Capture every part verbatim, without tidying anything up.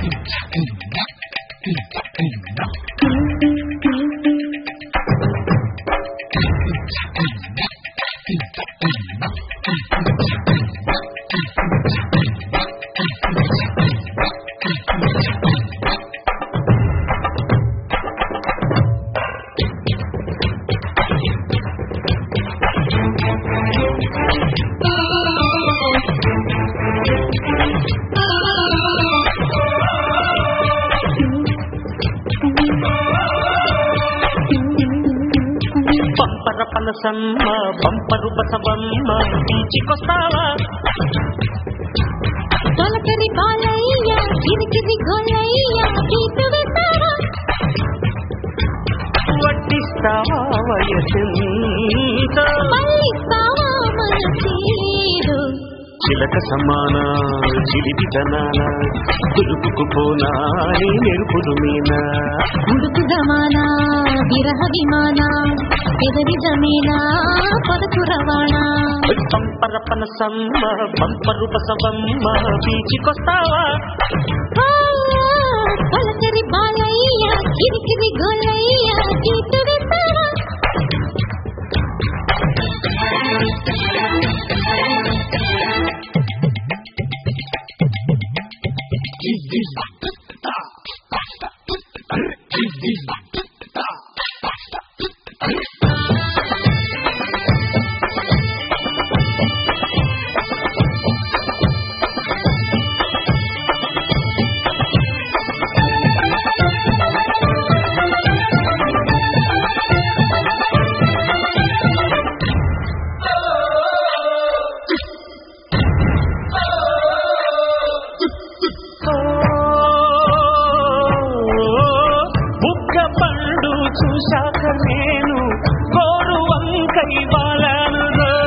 పనసమ్మ పంపరు బసవమ్మ బీచికొస్తావా తొలకరి బాలయ్య కిరికిరి గోలయ్య గీత వేస్తావా వడ్డిస్తావా వయసెంత మళ్ళిస్తావా మనసీరు చిలక సమాన చిలిపి జనాన దులుపుకు పోనా నీ మెరుపులు మీనా ఉడుకు జమానా విరహ విమానా ఎదరి జమీనా పదకు రవాణా పంపర పనసమ్మ పంపరు బసవమ్మ బీచికొస్తావా తొలకరి బాలయ్య కిరికిరి గోలయ్య గీత వేస్తావా చూశాక నేను గోరు వంకై బాలను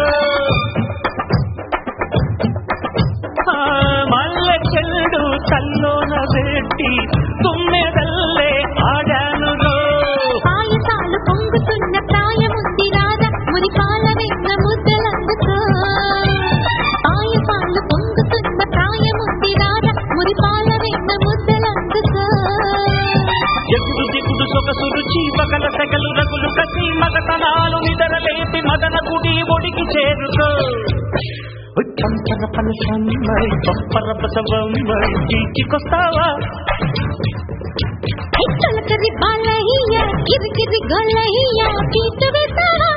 మల్లె చెల్డు తల్లోన పెట్టి తుమ్మెదల్లే ఆడాను పాయసాలు పొంగుతున్న ప్రాయముంది రాధ మురి పాల వెన్న ముద్దలందుకో పాయసాలు పొంగుతున్న ప్రాయముంది రాధ మురి పాల వెన్న ముద్దలందుకో ఎగుడు దిగుడు సొగసుడు చీపగల సెగలు రగులు కసి మగతనాలు నిదరలేపి మదన గుడి ఒడికి చేరుకో పంపర పనసమ్మ పంపర బసవమ్మ బీచికొస్తావా తొలకరి బాలయ్య కిరికిరి గోలయ్య గీత వేస్తావా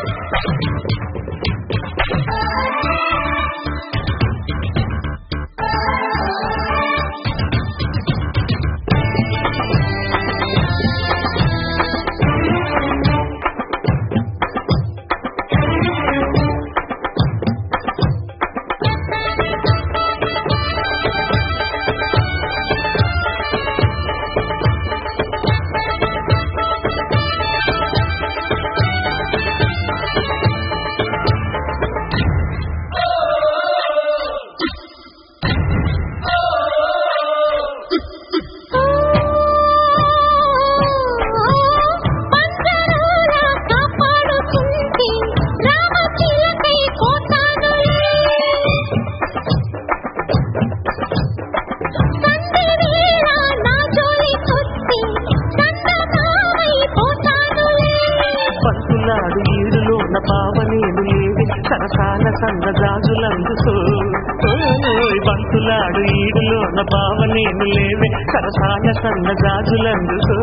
పంతులాడు ఈడులోన పావనేలు లేవి సరసాల సన్న జాజులందుకో పంతులాడు ఈడులోన పావనేలు లేవి సరసాల సన్న జాజులందుకో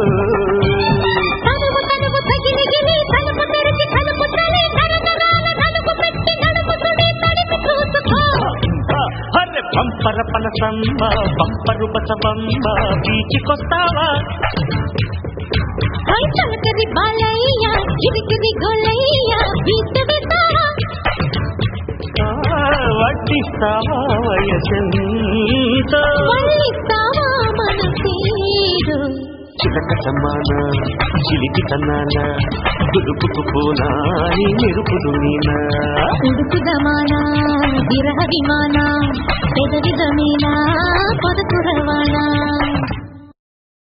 అరే పంపర పనసమ్మ పంపరు బసవమ్మ బీచికొస్తావా తొలకరి బాలయ్య కిరికిరి గోలయ్య గీత వేస్తావా వడ్డిస్తావా వయసెంత మళ్ళిస్తావా మనసీరు చిలక సమాన చిలిపి తన్నాన దులుపుకు పోనా నీ మెరుపులు మీనా ఉడుకు జమానా విరహ విమానా ఎదరి జమీనా పదకు రవాణా